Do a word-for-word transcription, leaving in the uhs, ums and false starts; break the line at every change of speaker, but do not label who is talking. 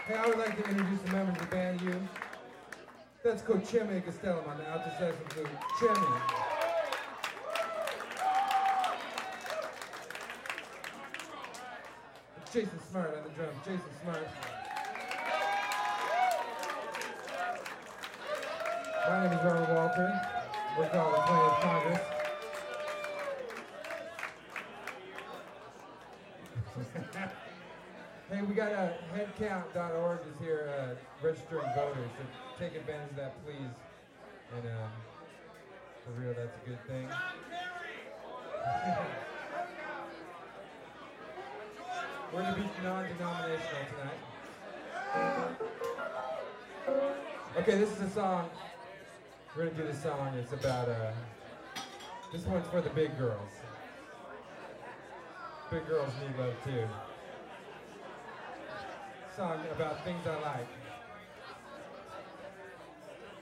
Hey, I would like to introduce the members of the band you. That's Cocheme Castellum on the alto saxophone. Cheme. Jason Smart on the drums. Jason Smart. My name is Robert Walter. We're called the Players Congress. Hey, we got a headcount dot org is here uh, registering voters, so take advantage of that, please. And uh, for real, that's a good thing. We're going to be non-denominational tonight. Okay, this is a song. We're going to do this song. It's about, uh, this one's for the big girls. Big girls need love too. Song about things I like.